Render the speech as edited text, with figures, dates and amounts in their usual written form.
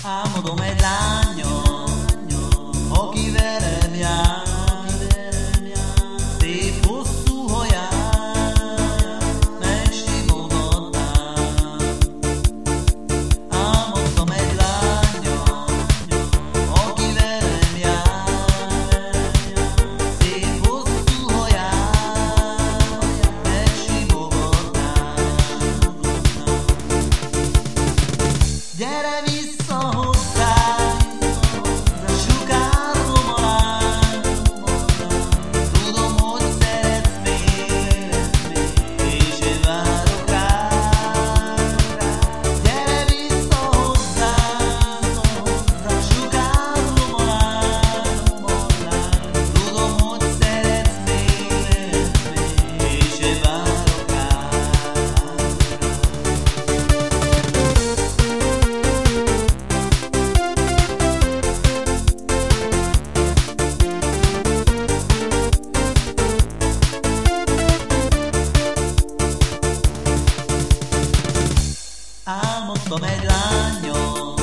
Álmodom egy lányom, aki velem jár, szép hosszú haját megsimogatnám. Álmodtam egy lányom, aki velem jár, szép hosszú haját megsimogatnám. Gyere vissza hozzám, sugárzom alá, tudom, hogy szeretsz még, és én várok rád. Gyere vissza hozzám, sugárzom alá, tudom, hogy szeretsz még, és én várok rád. Álmodtam egy lányom,